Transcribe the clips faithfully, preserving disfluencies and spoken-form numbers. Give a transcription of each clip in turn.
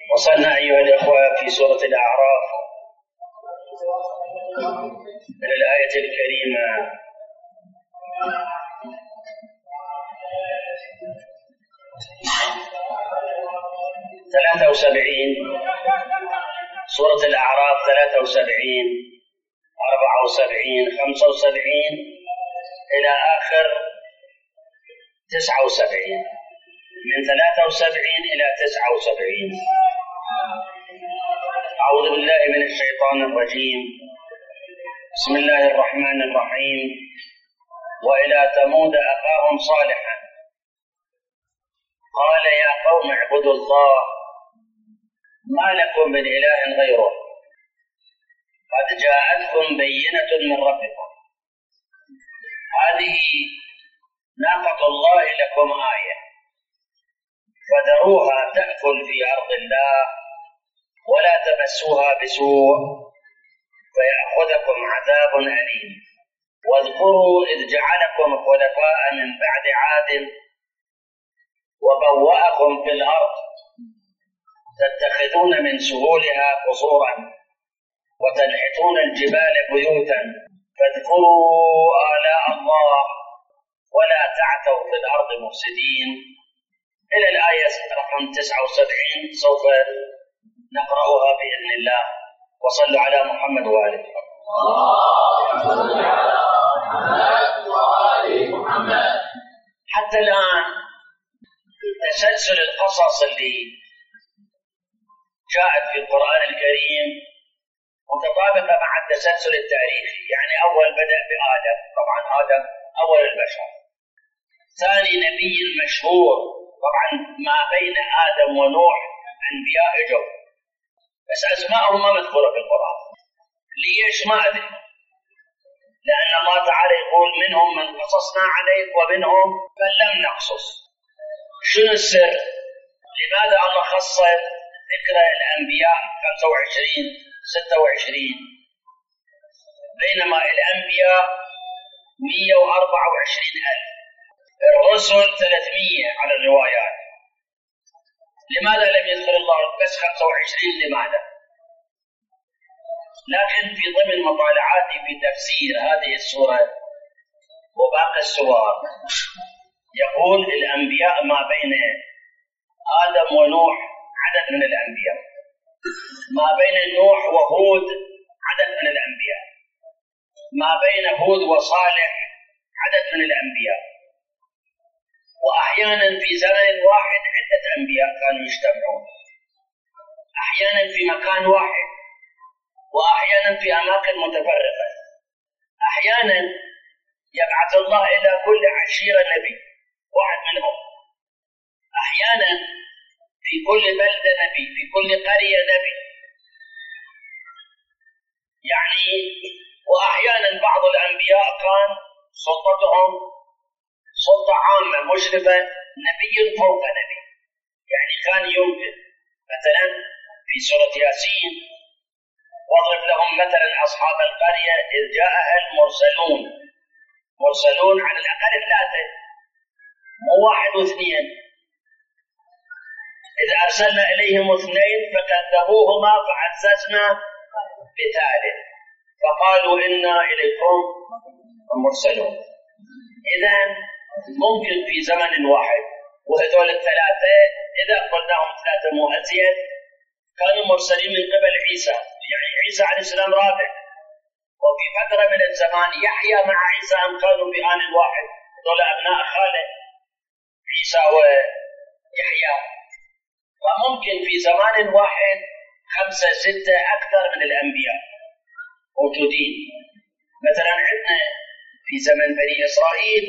وصلنا أيها الإخوة في سورة الأعراف من الآية الكريمة ثلاثة وسبعين. سورة الأعراف ثلاثة وسبعين، أربعة وسبعين، خمسة وسبعين إلى آخر تسعة وسبعين، من ثلاثة وسبعين إلى تسعة وسبعين. أعوذ بالله من الشيطان الرجيم. بسم الله الرحمن الرحيم. وإلى ثمود أخاهم صالحا قال يا قوم اعبدوا الله ما لكم من إله غيره قد جاءتكم بينة من ربكم هذه ناقة الله لكم آية فذروها تأكل في أرض الله ولا تمسوها بسوء فيأخذكم عذاب أليم. واذكروا إذ جعلكم خلفاء من بعد عاد وبوأكم في الأرض تتخذون من سهولها قصورا وتنحتون الجبال بيوتا فاذكروا آلاء الله ولا تعثوا في الأرض مفسدين إلى الآية رقم تسعة وسبعين سوف نقرأها بإذن الله. وصلوا على محمد وآله محمد. حتى الآن تسلسل القصص اللي جاءت في القرآن الكريم متطابقة مع التسلسل التاريخي، يعني أول بدأ بآدم، طبعا آدم أول البشر. ثاني نبي مشهور، طبعا ما بين آدم ونوح أنبياء جو، بس أسماءهم ما مذكورة في القرآن. ليش ما أدري، لأن الله تعالى يقول منهم من قصصنا عليك ومنهم من لم نقصص. شنو السر؟ لماذا الله خص ذكر الأنبياء خمسة وعشرين ستة وعشرين بينما الأنبياء مئة وأربعة وعشرين ألف، الرسل ثلاثمئة على الروايات؟ لماذا لم يذكر الله بس خمسة وعشرين؟ لماذا؟ لكن في ضمن مطالعاتي في تفسير هذه السورة وباقي السور يقول الأنبياء ما بين آدم ونوح عدد من الأنبياء، ما بين نوح وهود عدد من الأنبياء، ما بين هود وصالح عدد من الأنبياء، وأحيانا في زمن واحد عدة أنبياء كانوا يجتمعون، أحيانا في مكان واحد وأحيانا في أماكن متفرقة. أحيانا يبعث الله إلى كل عشيرة نبي واحد منهم، أحيانا في كل بلدة نبي، في كل قرية نبي يعني. وأحيانا بعض الأنبياء كان سلطتهم سلطة عامة مشرفة، نبي فوق نبي، يعني كان يمكن مثلا في سورة ياسين واضرب لهم مثلا أصحاب القرية إذ جاءها المرسلون، مرسلون على الأقل ثلاثة مو واحد واثنين، إذ أرسلنا إليهم اثنين فكذبوهما فعززنا بثالث فقالوا إنا إليكم مرسلون. إذا ممكن في زمن واحد، وهذول الثلاثة إذا قلناهم ثلاثة مو أزيد كانوا مرسلين من قبل عيسى، يعني عيسى عليه السلام رابع، وفي فترة من الزمان يحيى مع عيسى أن كانوا بآن واحد، هذول أبناء خالد عيسى ويحيى، فممكن في زمان واحد خمسة ستة أكثر من الأنبياء موجودين. مثلا عندنا في زمن بني إسرائيل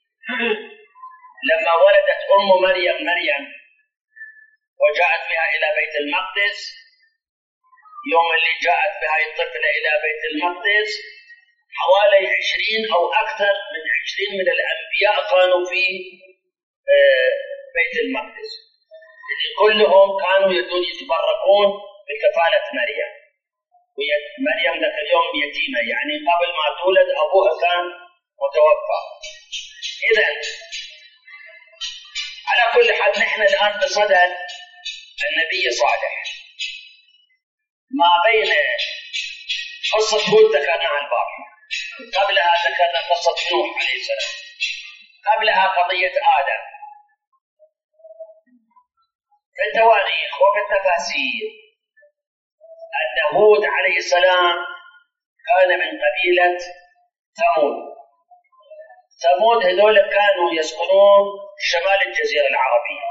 لما ولدت أم مريم مريم وجاءت بها إلى بيت المقدس، يوم اللي جاءت بها الطفلة إلى بيت المقدس حوالي عشرين أو أكثر من عشرين من الأنبياء كانوا في بيت المقدس، كلهم كانوا يدون يتبركون بكفالة مريم، ومريم ذاك اليوم يتيمة، يعني قبل ما تولد أبوها كان متوفى. إذن على كل حال نحن الآن بصدد النبي صالح. ما بين قصة هود ذكرناها البارحة، قبلها ذكرنا قصة نوح عليه السلام، قبلها قضية آدم. في التواريخ وفي التفاسير أن هود عليه السلام كان من قبيلة ثمود. ثمود هذول كانوا يسكنون شمال الجزيرة العربية،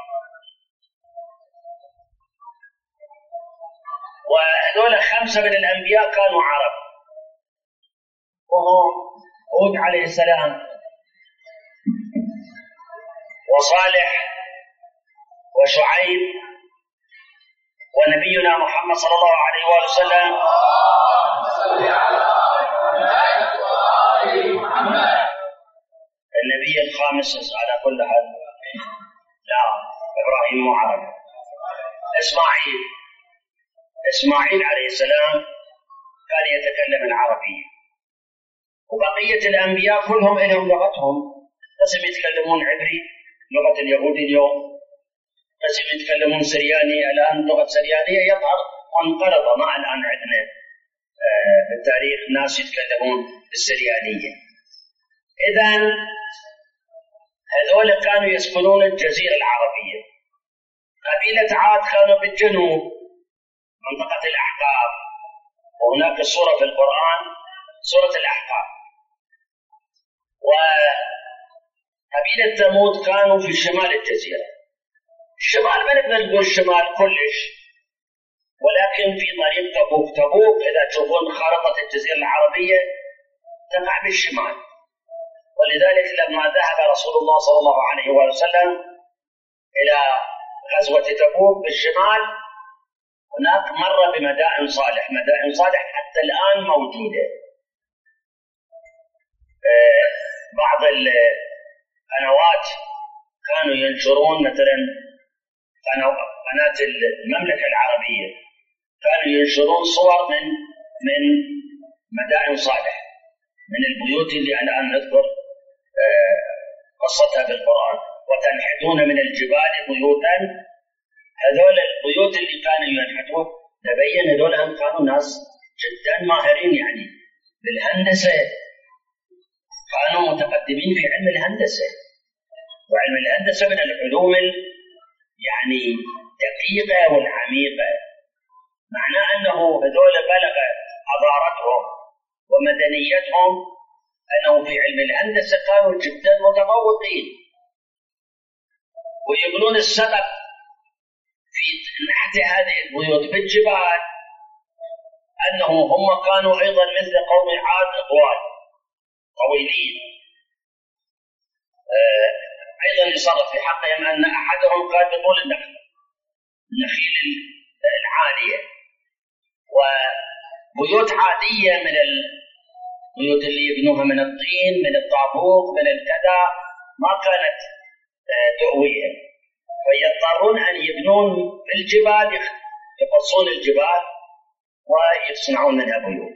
وهذول خمسة من الأنبياء كانوا عرب، وهم هود عليه السلام وصالح وشعيب ونبينا محمد صلى الله عليه وآله وسلم. النبي الخامس على كل حال لا إبراهيم مو عربي، إسماعيل إسماعيل عليه السلام كان يتكلم العربية، وبقية الأنبياء كلهم لهم لغتهم، قسم يتكلمون عبري لغة اليهود اليوم، قسم يتكلمون سرياني الآن لغة سريانية يظهر منقرضة، ما الآن عندنا في التاريخ ناس يتكلمون السريانية. إذن هذول كانوا يسكنون الجزيرة العربية. قبيلة عاد كانوا بالجنوب منطقة الأحقاف، وهناك السورة في القرآن سورة الأحقاف. وقبيلة ثمود كانوا في شمال الجزيرة. الشمال ما نقدر نقول الشمال كلش، ولكن في طريق تبوك. تبوك إذا تشوفون خارطة الجزيرة العربية تقع بالشمال، ولذلك لما ذهب رسول الله صلى الله عليه وسلم إلى غزوة تبوك بالشمال هناك مر بمدائن صالح. مدائن صالح حتى الآن موجودة. بعض القنوات كانوا ينشرون، مثلا قناة المملكة العربية كانوا ينشرون صور من من مدائن صالح، من البيوت اللي أنا الآن أذكر قصتها في القرآن. وتنحتون من الجبال بيوتا، هذول البيوت اللي كانوا ينحتون تبين هذول أن كانوا ناس جدا ماهرين يعني بالهندسة، كانوا متقدمين في علم الهندسة، وعلم الهندسة من العلوم يعني دقيقة والعميقة. معناه أنه هذول بلغ حضارتهم ومدنيتهم أنه في علم الهندسة كانوا جدا متفوقين، ويقولون السبب في نحت هذه البيوت بالجبال أنهم هم كانوا أيضا مثل قوم عاد طوال طويلين. أيضا يصرف في حقهم أن أحدهم قال بطول النخل النخيل العالية، وبيوت عادية من البيوت اللي يبنوها من الطين من الطابوق من الكذا ما كانت تؤوية، فيضطرون أن يبنون في الجبال، يقصون الجبال ويصنعون منها بيوت.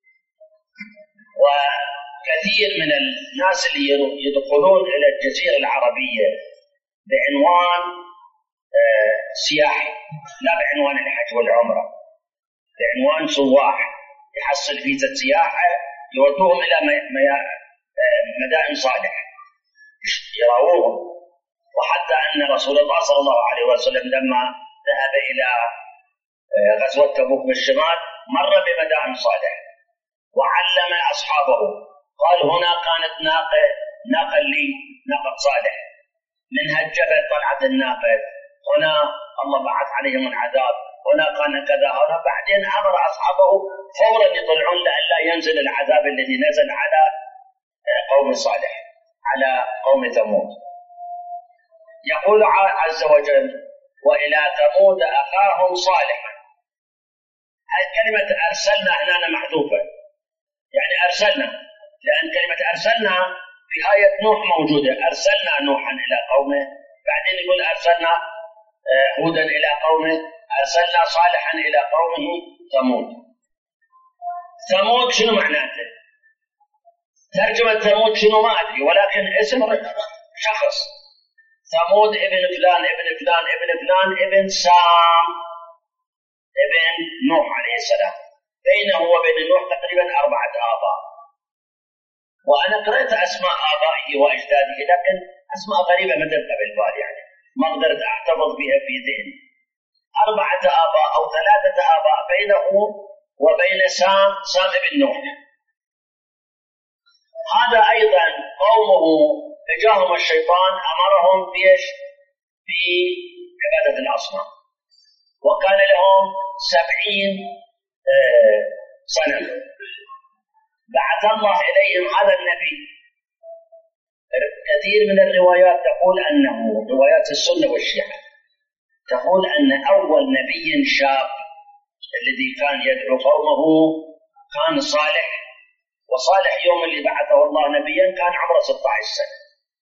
وكثير من الناس اللي يدخلون إلى الجزيرة العربية بعنوان سياحي، لا بعنوان الحج والعمرة، بعنوان سواح يحصل فيزا سياحة يودوهم إلى مدائن صالح يراوهم. وحتى أن رسول الله صلى الله عليه وسلم لما ذهب إلى غزوة تبوك بالشمال مر بمدائن صالح وعلم أصحابه، قال هنا كانت ناقة ناقة لي ناقة صالح، منها الجبل طلعت الناقة، هنا الله بعث عليهم العذاب، هنا كان كذا، هنا بعدين أمر أصحابه فورا يطلعون لئلا ينزل العذاب الذي نزل على قوم صالح على قوم ثمود. يقول عز وجل وإلى ثمود أخاهم صالحا. كلمة أرسلنا هنا محذوفة، يعني أرسلنا، لأن كلمة أرسلنا في آية نوح موجودة، أرسلنا نوحا إلى قومه، بعدين يقول أرسلنا هودا إلى قومه، أرسلنا صالحا إلى قومه ثمود. ثمود شنو معناته؟ ترجمة ثمود شنو ما أدري، ولكن اسم شخص ثمود ابن فلان ابن فلان ابن فلان ابن سام ابن نوح عليه السلام، بينه وبين نوح تقريبا أربعة آباء. وأنا قرأت أسماء آبائه وأجداده، لكن أسماء غريبة ما تبقى بالبال، يعني ما قدرت أحتفظ بها في ذهني. أربعة آباء أو ثلاثة آباء بينه وبين سام سام ابن نوح. هذا أيضا قومه جاءهم الشيطان أمرهم بإيش؟ بعبادة الأصنام، وكان لهم سبعين سنة. بعث الله إليهم هذا النبي. كثير من الروايات تقول أنه، روايات السنة والشيعة تقول أن أول نبي شاب الذي كان يدعو قومه كان صالح، وصالح يوم اللي بعثه الله نبيا كان عمره ستة عشر سنة.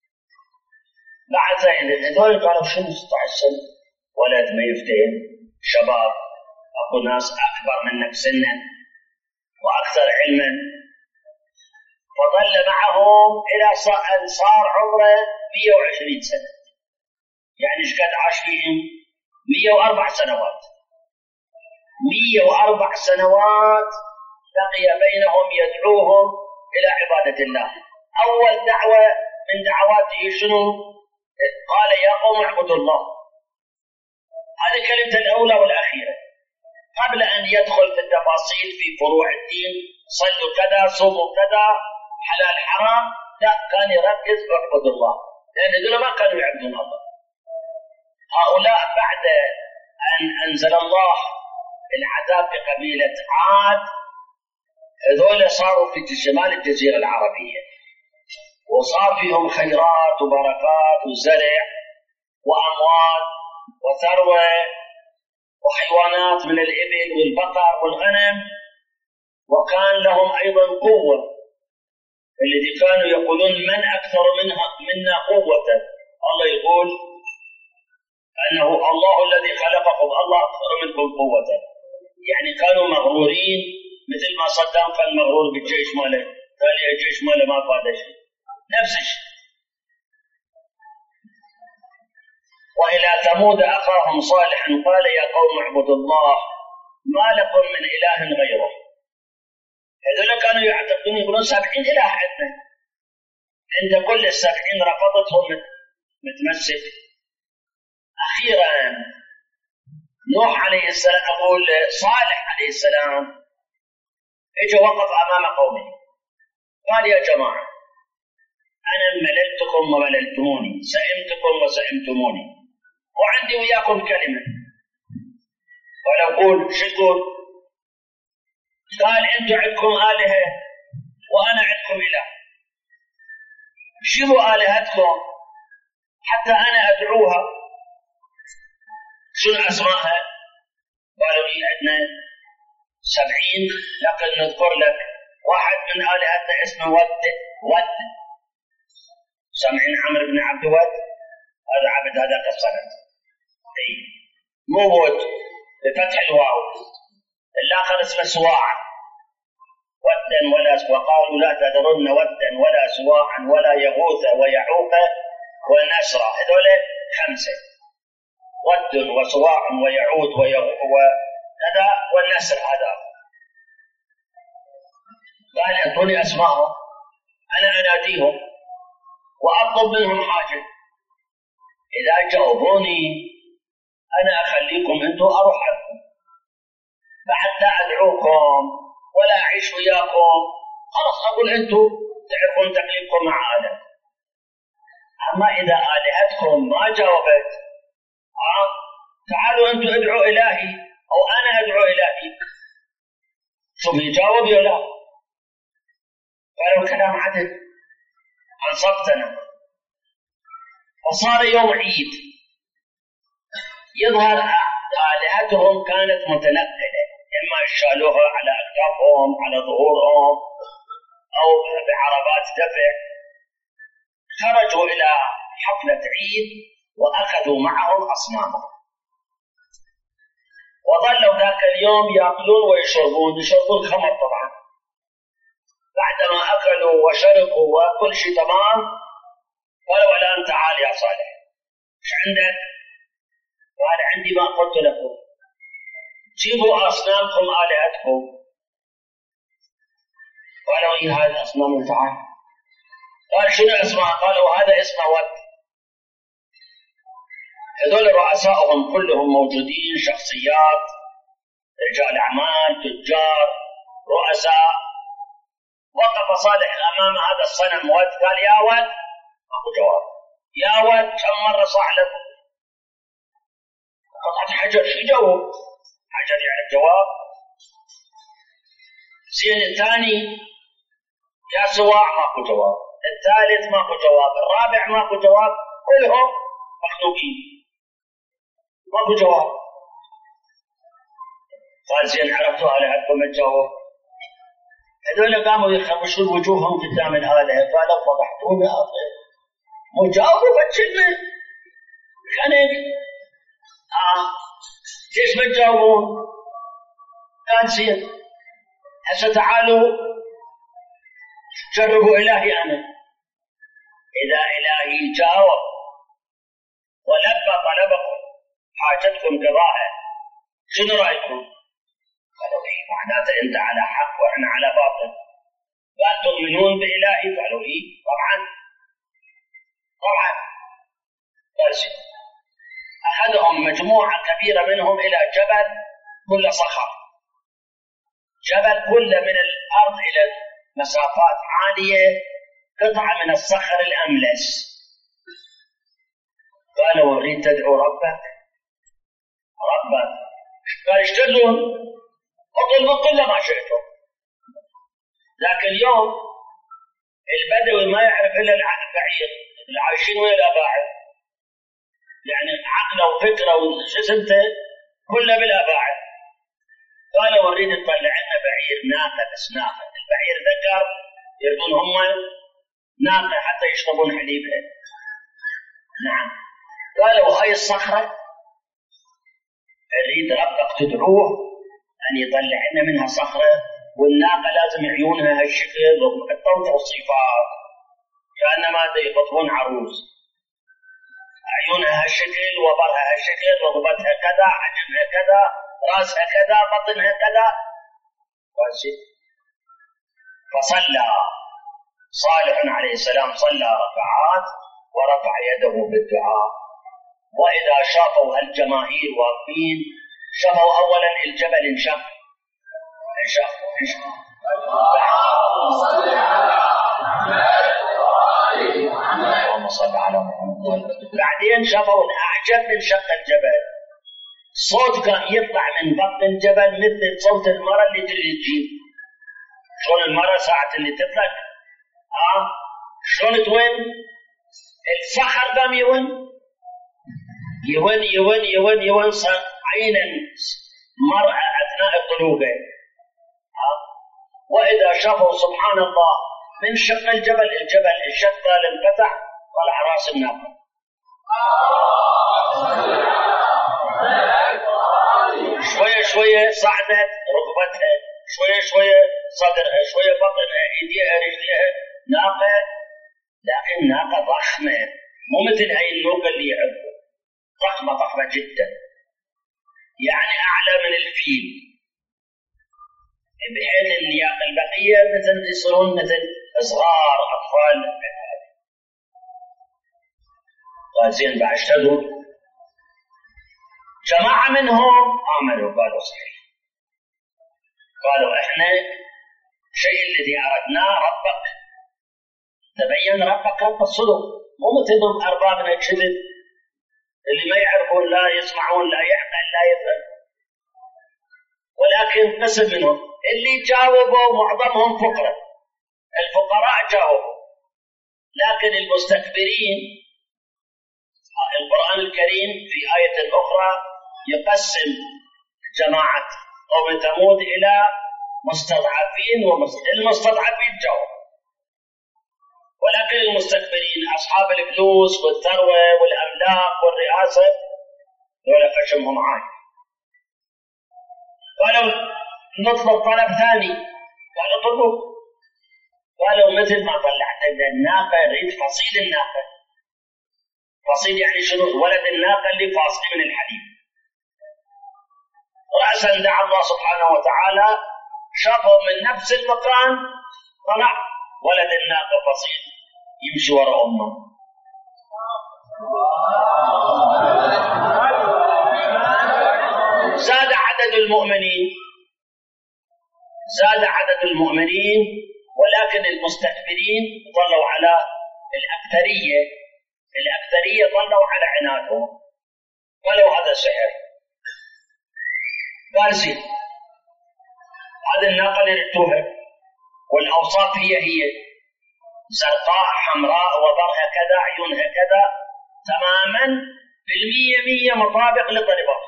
بعث هذول قالوا شنو ستة عشر سنة؟ ولد ما يفتهم، شباب، أكو ناس أكبر منك سنا وأكثر علما. فظل معهم إلى أن صار عمره مئة وعشرين سنة، يعني ايش قد عاش فيهم؟ مئة وأربع سنوات. مئة وأربع سنوات بقي بينهم يدعوهم إلى عبادة الله. أول دعوة من دعواته شنو؟ قال يا قوم اعبدوا الله. هذه كلمة الأولى والأخيرة، قبل أن يدخل في التفاصيل في فروع الدين، صلوا كذا، صوموا كذا، حلال حرام، لا، كان يركز اعبدوا الله، لأن هذول ما كانوا يعبدون الله. هؤلاء بعد أن أنزل الله العذاب بقبيلة عاد، هذول صاروا في شمال الجزيرة العربية، وصار فيهم خيرات وبركات وزرع وأموال وثروة وحيوانات من الإبل والبقر والغنم، وكان لهم أيضا قوة. الذي كانوا يقولون من أكثر منها منا قوة، الله يقول أنه الله الذي خلقكم، الله أكثر منكم قوة. يعني كانوا مغرورين، مثل ما صدام كان مغرور بالجيش ماله، قال يا الجيش ماله ما فاد شيء، نفس الشيء. وإلى ثمود أخاهم صالحا قال يا قوم اعبدوا الله ما لكم من إله غيره. هذول كانوا يعتقدون يقولون سبعين إله عندنا، عند كل السبعين رفضتهم متمسك. أخيرا نوح عليه السلام، أقول صالح عليه السلام، اجى وقف أمام قومه قال يا جماعة أنا مللتكم ومللتموني، سئمتكم وسئمتموني، وعندي وياكم كلمة. قال أقول شو تقول؟ قال أنتم عندكم آلهة وأنا عندكم إله، شنو آلهتكم حتى أنا أدعوها؟ شنو أسمائها؟ قالوا لي عندنا سبعين، لكن نذكر لك واحد من آلهتنا اسمه ود. ود سامعين عمرو بن عبد ود؟ هذا عبد هذاك الصنم، مو ود بفتح الواو. الآخر اسمه سواع، ودا ولا، وقالوا لا تذرن ودا ولا سواعا ولا يغوث ويعوق ونسرا. هذول خمسة، ود وسواع ويعود ويغوث وكذا والنسر. هذا قال اعطوني اسمائهم انا اناديهم واطلب منهم حاجه، اذا جاوبوني انا اخليكم انتم اروح عنكم، بعد لا ادعوكم ولا اعيش وياكم، خلاص اقول انتم تعرفون تكليفكم مع آلهة. اما اذا آلهتكم ما جاوبت، آه تعالوا انتم ادعوا الهي او انا ادعو الهي، شوف يجاوب ولا لا. قالوا كلام عدل، انصفتنا. وصار يوم عيد، يظهر آلهتهم كانت متنقلة، إما شالوها على أكتافهم على ظهورهم أو بعربات دفع. خرجوا إلى حفلة عيد وأخذوا معهم أصنامهم، وظلوا ذاك اليوم يأكلون ويشربون، يشربون خمر طبعا. بعدما أكلوا وشربوا وكل شيء تمام، قالوا الآن تعال يا صالح ايش عندك؟ قال عندي ما قلت لكم، جيبوا أصنامكم آلهتكم. قالوا إيه هذا أصنام تعال. قال شنو اسمها؟ قالوا هذا اسمه ود. هذول رؤسائهم كلهم موجودين، شخصيات، رجال أعمال، تجار، رؤساء. وقف صالح أمام هذا الصنم ود، قال يا ود، ماكو جواب. يا ود كم مرة صاح لكم؟ قطعة حجر، شو جاوب؟ حجر يعني الجواب. زين الثاني يا سواع، ماكو جواب. الثالث ماكو جواب. الرابع ماكو جواب. كلهم مخلوقين، ماكو جواب. قال زين عرفتوا آلهتكم الجواب. هذول قاموا يخربشون وجوههم قدام الآلهة. قالوا فضحتونا آخر مجاوبوا بكلمة كان آه ليش ما تجاوبون؟ قال زين هسه تعالوا جربوا إلهي أنا. إذا إلهي جاوب ولبى طلبكم حاجتكم قضاها، شنو رأيكم؟ قالوا إيه معناته أنت على حق وإحنا على باطل. قال تؤمنون بإلهي؟ قالوا إيه طبعا طبعا. قال أخذهم مجموعة كبيرة منهم إلى جبل كل صخر، جبل كل من الأرض إلى مسافات عالية، قطعة من الصخر الأملس. قالوا أريد تدعو ربك؟ ربك قال اشتغلون اطلبوا كل ما شئتم. لكن اليوم البدوي ما يعرف إلا البعير، اللي عايشين ويا الأباعد، يعني عقله وفكره وشسمته كله بالأباعد. قالوا أريد تطلع لنا بعير ناقة، بس ناقة، البعير ذكر، يردون هم ناقة حتى يشربون حليبها. نعم. قالوا هاي الصخرة أريد ربك تدعوه أن يطلع لنا منها صخرة، والناقة لازم عيونها هالشكل وحطوا توصيفات كأنما يخطبون عروس، عيونها هالشكل، وبرها هالشكل، رغبتها كذا، حجمها كذا، راسها كذا، بطنها كذا. فصلى صالح عليه السلام، صلى ركعات ورفع يده بالدعاء. وإذا شافوا هالجماهير واقفين، شافوا أولا الجبل انشق انشق انشق اللهم صل على محمد. بعدين شافوا الأعجب من شق الجبل، صوت كان يطلع من بطن الجبل مثل صوت المرأة اللي تجي تجيب. شلون المرأة ساعة اللي تطلق آه شلون توين؟ الصخر قام يون يون يون يون يون صار عينا مرأة أثناء الطلوقة. آه وإذا شافوا سبحان الله من شق الجبل، الجبل انشق انفتح، طلع راس الناقة. شوية شوية صعدت ركبتها، شوية شوية صدرها، شوية بطنها، ايديها، رجليها. ناقة، لكن ناقة ضخمة، مو مثل هاي النوقة اللي يعرفوا، ضخمة ضخمة جدا، يعني أعلى من الفيل، بحيث النياقة البقية مثل يصيرون مثل صغار أطفال. قال زين بعد اشتدوا، جماعة منهم آمنوا قالوا صحيح، قالوا إحنا شيء الذي أردناه ربك، تبين ربك رب الصدق، مو مثلهم أربابنا الكذب اللي ما يعرفون، لا يسمعون، لا يعقل، لا يفهم. ولكن قسم منهم اللي جاوبوا معظمهم فقراء، الفقراء جاوبوا، لكن المستكبرين القرآن الكريم في آية أخرى يقسم جماعة قوم ثمود إلى مستضعفين والمستضعفين جاوبوا، ولكن المستكبرين أصحاب الفلوس والثروة والأملاك والرئاسة ولا خشمهم عالي. قالوا نطلب طلب ثاني، قالوا طلبوا، قالوا مثل ما طلعت لنا الناقة نريد فصيل الناقة. فصيل يعني شنو؟ ولد الناقة اللي فاصل من الحليب. رأسا دعا الله سبحانه وتعالى، شافوا من نفس المكان طلع ولد الناقة فصيل يمشي وراء أمه. زاد عدد المؤمنين زاد عدد المؤمنين ولكن المستكبرين ظلوا على الأكثرية الأكثرية ظلوا على عنادهم، قالوا هذا سحر. قال زين، هذه الناقة اللي رأيتوها والأوصاف هي هي زرقاء حمراء وظهرها كذا عيونها كذا تماما بالمية مية مطابق لطلبات.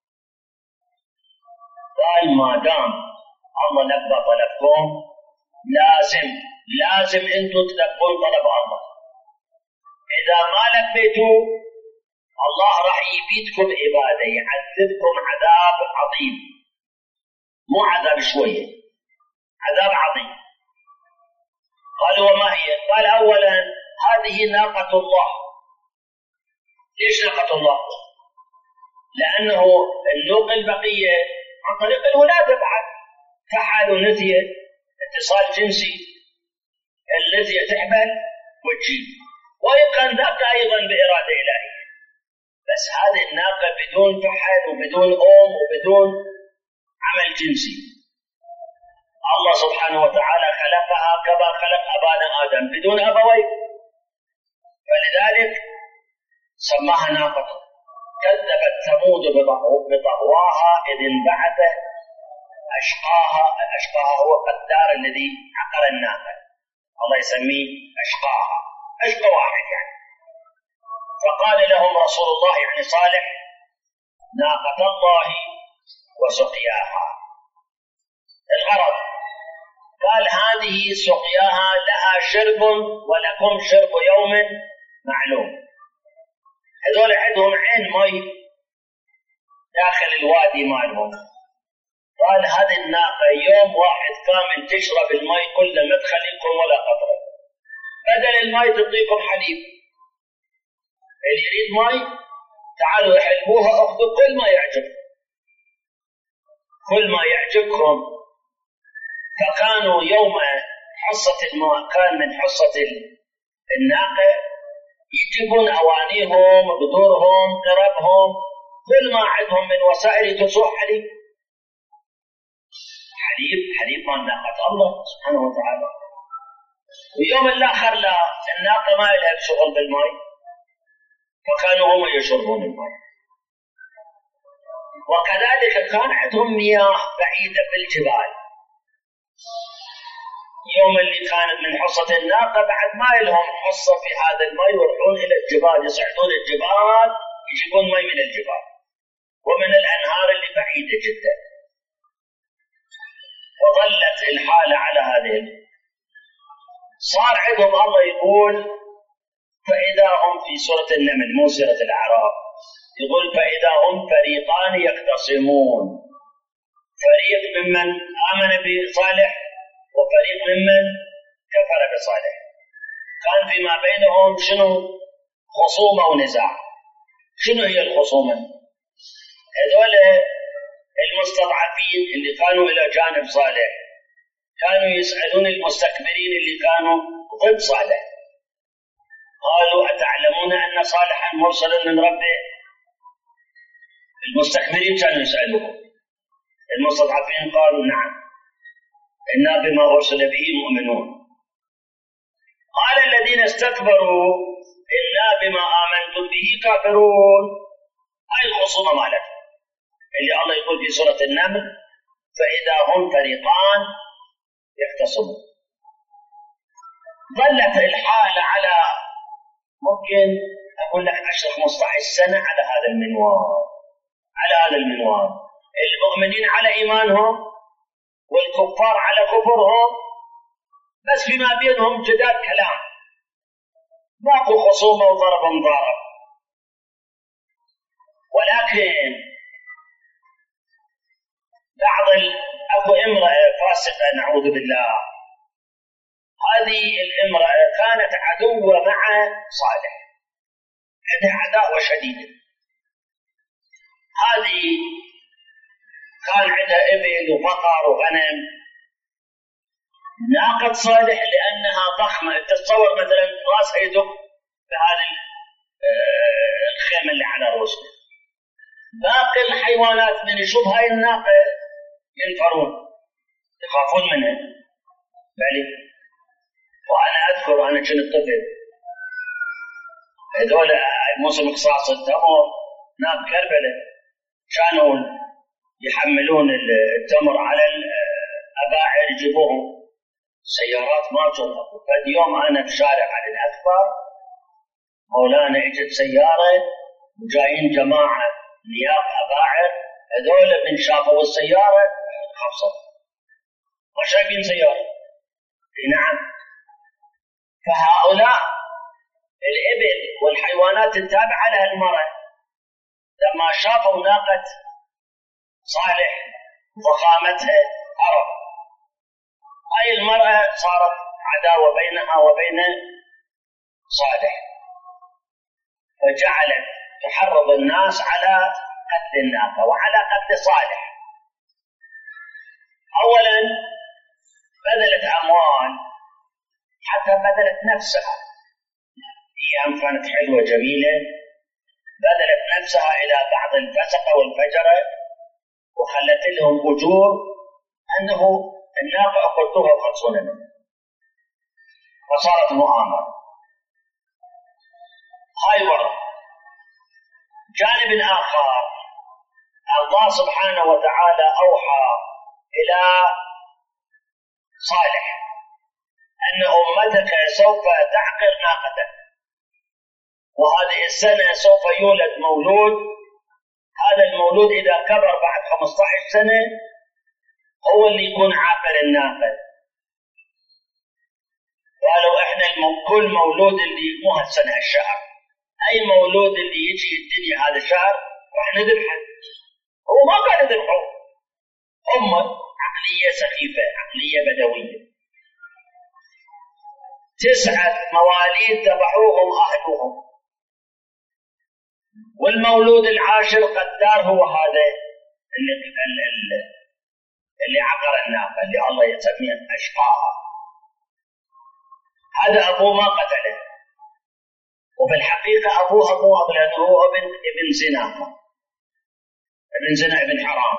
قال ما دام الله لبى طلبكم لازم لازم انتم تلبون طلب الله. اذا ما لبيتوا الله راح يبيدكم عباده، يعذبكم عذاب عظيم، مو عذاب شويه، عذاب عظيم. قالوا وما هي؟ قال اولا هذه ناقة الله. ليش ناقة الله؟ لانه النوق البقيه عن طريق الولاده بعد فحل ونثيه، اتصال جنسي، النثيه تحمل وتجيب، وإن كان ذاك أيضا بإرادة إلهية. بس هذه الناقة بدون فحل وبدون أم وبدون عمل جنسي. الله سبحانه وتعالى خلقها كما خلق أبانا آدم بدون أبوين، فلذلك سماها ناقة. كذبت ثمود بطغواها إذ انبعث أشقاها. أشقاها هو قدار الذي عقر الناقة، الله يسميه أشقاها، أشقى واحد يعني. فقال لهم رسول الله يعني صالح ناقة الله وسقياها. الغرض قال هذه سقياها لها شرب ولكم شرب يوم معلوم. هذول عندهم عين مي داخل الوادي مالهم. قال هذه الناقة يوم واحد كامل تشرب المي كله ما تخليكم ولا قطرة، بدل المي تعطيكم حليب. اللي يريد مي تعالوا احلبوها، اخذوا كل ما يعجبكم كل ما يعجبكم. فكانوا يوم حصة الماء كان من حصة الناقة يجيبون أوانيهم بدورهم قربهم كل ما عندهم من وسائل يتسوح حليب حليب حليب مال ناقة الله سبحانه وتعالى. ويوم الآخر لا، الناقة ما لها شغل بالماء، فكانوا هم يشربون الماء. وكذلك كان عندهم مياه بعيدة في الجبال. يوم اللي كانت من حصة الناقة بعد ما لهم حصة في هذا الماء، يروحون إلى الجبال، يصعدون الجبال يجيبون ماء من الجبال ومن الأنهار اللي بعيدة جدا. وظلت الحالة على هذه. صار عندهم الله يقول فإذا هم في سورة النمل مو سورة الأعراف، يقول فإذا هم فريقان يختصمون، فريق ممن آمن بصالح وفريق ممن كفر بصالح. كان فيما بينهم شنو؟ خصومة ونزاع. شنو هي الخصومة؟ هذول المستضعفين اللي كانوا إلى جانب صالح كانوا يسألون المستكبرين اللي كانوا ضد صالح، قالوا أتعلمون أن صالحا مرسل من ربه؟ المستكبرين كانوا يسألوه، المستضعفين قالوا نعم إنا بما أرسل به مؤمنون. قال الذين استكبروا إنا بما آمنتم به كافرون. هاي الخصومة مالك اللي الله يقول في سورة النمل فإذا هم فريقان يختصمون. ظلت الحالة على ممكن أقول لك عشر خمسة عشر سنة على هذا المنوال على هذا المنوال المؤمنين على إيمانهم والكفار على كفرهم، بس فيما بينهم جدال كلام، ماكو خصومة وضرب مضارب. ولكن بعض أكو امرأة فاسقة نعوذ بالله، هذه الامرأة كانت عدوة مع صالح، عندها عداوة شديدة. هذه كان عندها إبل وبقر وغنم. ناقة صالح لأنها ضخمة، تتصور مثلا راسها يدق بهذه الخيمة اللي على رؤوسها. باقي الحيوانات من يشوف هاي الناقة ينفرون يخافون منها. بلي وأنا أذكر أنا كنت طفل، هذول موسم قصاص التمر ناب كربلاء كانوا يحملون التمر على الأباعر يجيبوهم سيارات ما توقفوا. فاليوم أنا في شارع علي الأكبر مولانا اجت سيارة وجايين جماعة نياب أباعر، هذول من شافوا السيارة خبصوا ما شايفين سيارة. نعم. فهؤلاء الإبل والحيوانات التابعة لها المرأة لما شافوا ناقة صالح ضخامتها هرب. هاي المرأة صارت عداوة بينها وبين صالح، فجعلت تحرض الناس على قتل الناقة وعلى قتل صالح. أولا بذلت أموال حتى بذلت نفسها، أيام كانت حلوة جميلة، بذلت نفسها إلى بعض الفسقة والفجرة وخلت لهم أجور أنه الناقة أخذتوها وخلصونا منها، فصارت مؤامرة. هاي ورد. جانب آخر الله سبحانه وتعالى أوحى إلى صالح أن أمتك سوف تعقر ناقتك، وهذه السنة سوف يولد مولود. هذا المولود إذا كبر بعد خمسة عشر سنة هو اللي يكون عاقر الناقة. قالوا إحنا كل مولود اللي مو هالسنة الشهر، أي مولود اللي يجي الدنيا هذا الشهر راح نذبحه. هو ما قاعد يذبحه، هم عقلية سخيفة، عقلية بدوية. تسعة مواليد ذبحوهم أهلهم، والمولود العاشر قدار هو هذا اللي, اللي, اللي عقر الناقة اللي الله يسميه أشقاها. هذا أبوه ما قتله، وفي الحقيقة أبوه أبوه لأنه هو ابن ابن زنا، ابن زنا ابن حرام.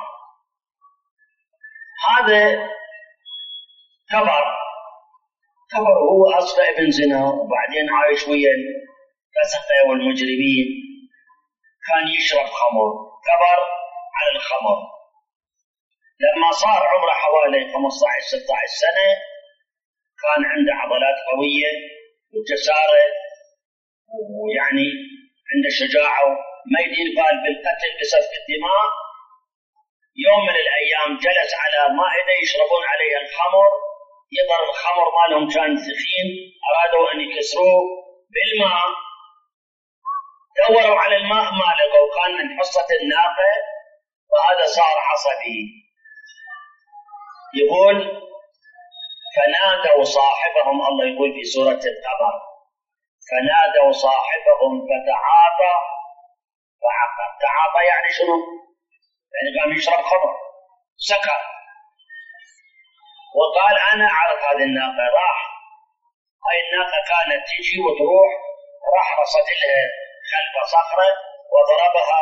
هذا كبر كبر هو أصلا ابن زنا، وبعدين عايش ويا الفسقة والمجرمين، كان يشرب خمر، كبر على الخمر. لما صار عمره حوالي خمسة عشر ستة عشر سنة كان عنده عضلات قوية وجسارة، ويعني عنده شجاعة وما يدير بال بالقتل بسفك الدماء. يوم من الأيام جلس على مائدة يشربون عليها الخمر، يظهر الخمر مالهم كان ثخين، أرادوا أن يكسروه بالماء، دوروا على الماء ما لقوا، كان من حصة الناقة، وهذا صار عصبي. يقول فنادوا صاحبهم، الله يقول في سورة القمر فنادوا صاحبهم فتعاطى فعقر. تعاطى يعني شنو؟ يعني قام يشرب خمر سكر، وقال أنا أعرف هذه الناقة. راح هاي الناقة كانت تجي وتروح، راح رصد لها خلف صخرة وضربها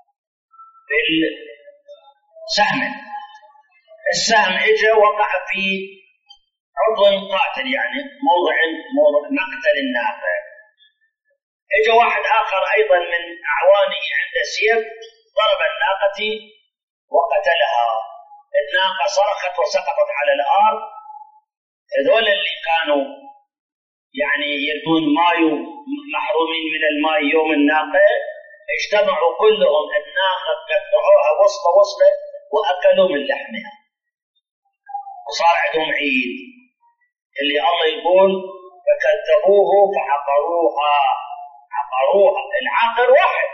بالسهم. السهم اجى وقع في عضو قاتل، يعني موضع موضع مقتل الناقة. اجى واحد آخر أيضا من أعوانه عنده سيف، ضرب الناقة وقتلها. الناقة صرخت وسقطت على الأرض. هذول اللي كانوا يعني يردون ماء محرومين من الماء يوم الناقة اجتمعوا كلهم، الناقة قطعوها وصلة وصلة وأكلوا من لحمها، وصار عندهم عيد اللي الله يقول فكذبوه فعقروها. عقروها، العاقر واحد.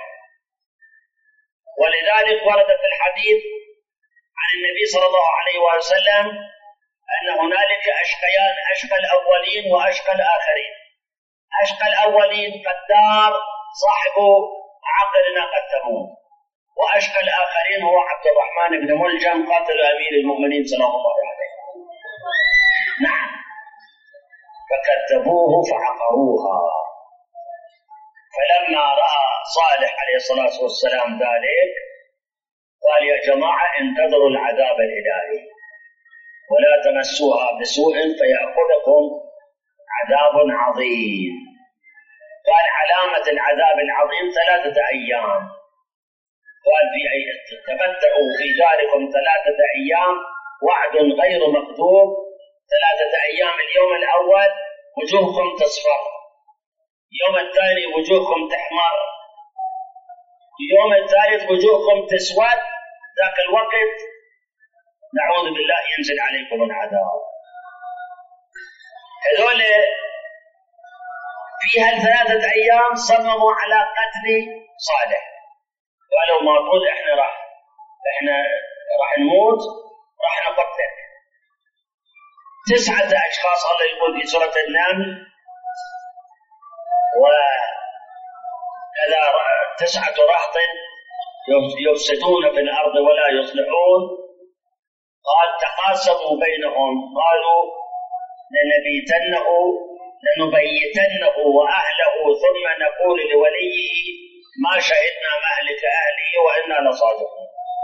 ولذلك ورد في الحديث عن النبي صلى الله عليه وسلم أن هنالك أشقيان، أشقى الأولين وأشقى الآخرين. أشقى الأولين قدار صاحب عقل ناقة تموت، وأشقى الآخرين هو عبد الرحمن بن ملجم قاتل أمير المؤمنين سلام الله عليه. نعم، فكذبوه فعقروها. فلما رأى صالح عليه الصلاة والسلام ذلك قال يا جماعة انتظروا العذاب الإلهي ولا تمسوها بسوء فيأخذكم عذاب عظيم. قال علامة العذاب العظيم ثلاثة أيام، قال في تمتعوا في داركم ثلاثة أيام وعد غير مكذوب. ثلاثة أيام، اليوم الأول وجوهكم تصفر، اليوم الثاني وجوهكم تحمر، اليوم الثالث وجوهكم تسود. ذاك الوقت نعوذ بالله ينزل عليكم العذاب. هذول في هالثلاثة أيام صمموا على قتل صالح، قالوا المفروض احنا راح احنا راح نموت، راح نقتل. تسعة أشخاص الله يقول في سورة النمل وكذا تسعة رهط يفسدون في الأرض ولا يصلحون. قال تقاسموا بينهم قالوا لنبيتنه لنبيتنه وأهله ثم نقول لوليه ما شهدنا مهلك أهله وإنا لصادقون.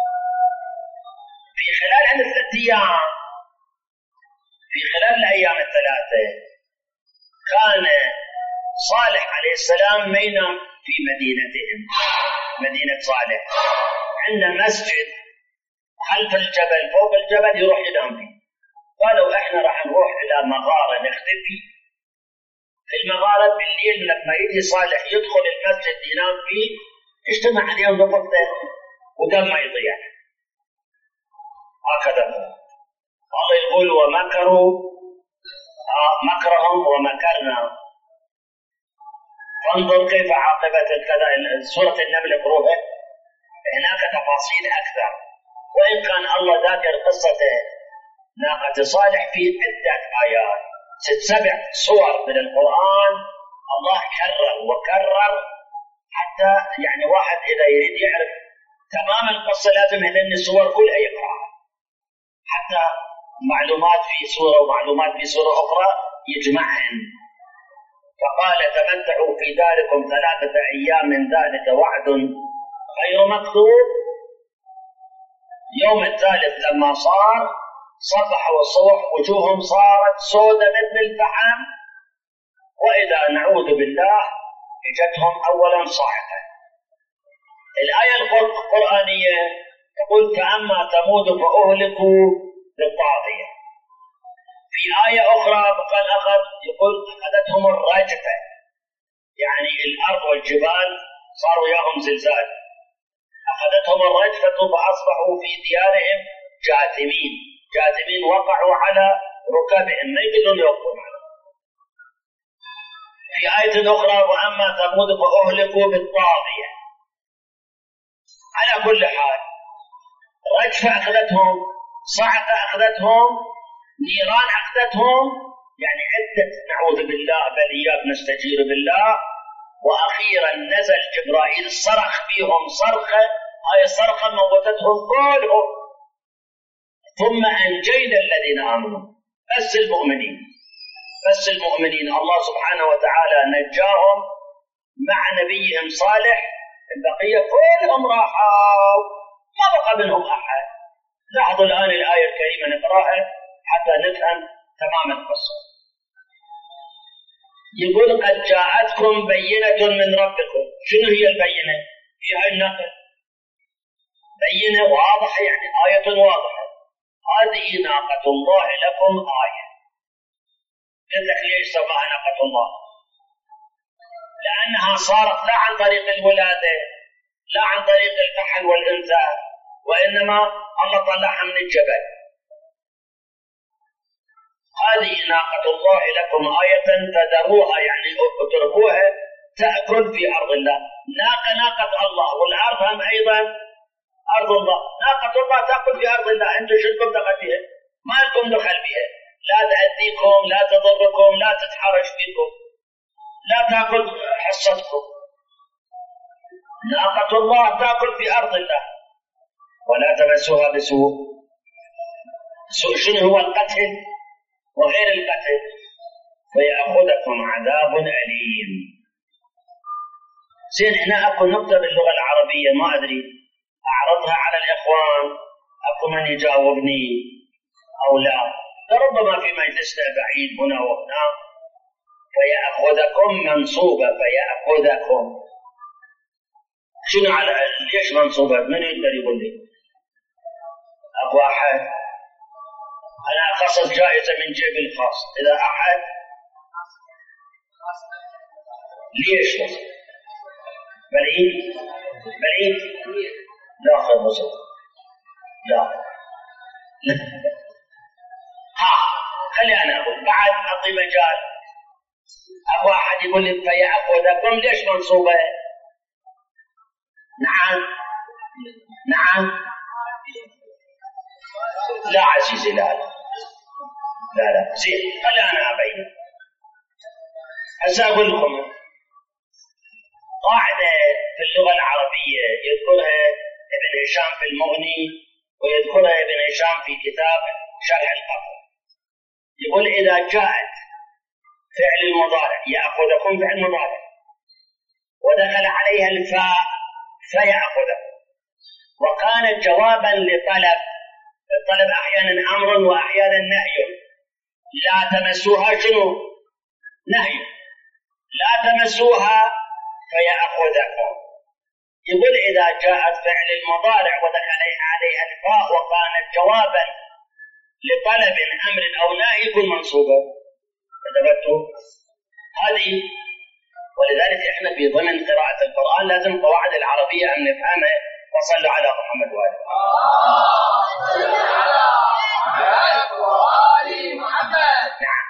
في خلال الثلاث أيام في خلال الأيام الثلاثة كان صالح عليه السلام مينا في مدينتهم، مدينة صالح، عند مسجد خلف الجبل فوق الجبل يروح ينام فيه. قالوا احنا راح نروح إلى مغارة نختفي في المغارة بالليل، لما يجي صالح يدخل المسجد ينام فيه اجتمع عليهم بفضل ودم ما يضيع. هكذا الله يقول ومكروا مكرهم ومكرنا. فانظر كيف عاقبة كذا. سورة النمل اقروها، هناك تفاصيل أكثر، وإن كان الله ذاكر قصة ناقة صالح في عدة آيات، ست سبع صور من القرآن الله كرر وكرر، حتى يعني واحد إذا يريد يعرف تمام القصة لازم هذين الصور كلها يقرأها، حتى معلومات في سورة ومعلومات في سورة أخرى يجمعهن. فقال تمتعوا في داركم ثلاثة أيام من ذلك وعد غير مكذوب. يوم الثالث لما صار صبحوا الصبح وجوههم صارت سودة مثل الفحم، وإذا نعوذ بالله اجتهم أولا صاعقة. الآية القرآنية تقول فأما ثمود فأهلكوا بالطاغية. في آية أخرى مكان آخر يقول أخذتهم الرجفة، يعني الأرض والجبال صاروا ياهم زلزال، أخذتهم الرجفة فأصبحوا في ديارهم جاثمين. جاثمين وقعوا على ركبهم ما يقدرون يوقفون. في آية أخرى وأما ثمود فأهلكوا بالطاغية. على كل حال رجفة أخذتهم، صعقة أخذتهم، نيران أخذتهم، يعني عدة نعوذ بالله بليات نستجير بالله. وأخيرا نزل جبرائيل صرخ فيهم صرخة، هاي الصرخة موتتهم كلهم. ثم أنجينا الذين آمنوا، بس المؤمنين بس المؤمنين الله سبحانه وتعالى نجاهم مع نبيهم صالح، البقية كلهم راحوا ما بقى منهم أحد. لاحظوا الآن الآية الكريمة نقرأها حتى نفهم تمام القصة. يقول قد جاءتكم بينة من ربكم. شنو هي البينة؟ في هاي النقل بينة واضحة، يعني آية واضحة. هذه ناقة الله لكم آية. قلت لك ليش سماها ناقة الله؟ لأنها صارت لا عن طريق الولادة، لا عن طريق الفحل والإنثى، وإنما الله طلعها من الجبل. هذه ناقة الله لكم آية فذروها، يعني اتركوها تأكل في أرض الله. ناقة ناقة الله، والأرض هم أيضا أرض الله. ناقة الله تأكل في أرض الله، أنتم شلكم دخل بها؟ ما لكم دخل بها، لا تأذيكم، لا تضركم، لا تتحرش بكم، لا تأكل حصتكم. ناقة الله تأكل في أرض الله ولا تمسوها بسوء. سوء شنو هو؟ القتل وغير القتل. فيأخذكم عذاب أليم. زين هنا أكو نقطة باللغة العربية ما أدري أعرضها على الإخوان، أكو من يجاوبني أو لا، لربما في مجلسنا بعيد هنا وهنا. فيأخذكم منصوبة، فيأخذكم شنو على ليش منصوبة؟ من يقدر يقول لي؟ أكو أحد؟ أنا أخصص جائزة من جيبي الخاص، إذا أحد ليش؟ بعيد بعيد لا خير مصر لا لا ها خلي أنا أقول بعد أعطي مجال. أكو أحد يقول لي فيأخذكم ليش منصوبة؟ نعم نعم لا عزيزي لا لا لا لا زين خلي أنا أبين. هسه أقول لكم قاعدة في اللغة العربية يذكرها ابن هشام في المغني ويذكرها ابن هشام في كتاب شرح القطر. يقول إذا جاءت فعل المضارع يأخذكم فعل مضارع ودخل عليها الفاء فيأخذكم وكانت جوابا لطلب، الطلب أحيانا أمر وأحيانا نهي. لا تمسوها شنو؟ نهي. لا تمسوها فيأخذكم. يقول إذا جاءت فعل المضارع ودخل عليها الفاء وكانت جوابا لطلب أمر أو نهي يكون منصوبة. كتبتوا هذه. ولذلك احنا في ضمن قراءة القرآن لازم قواعد العربية أن نفهمها. وصلوا على محمد وآله. نعم.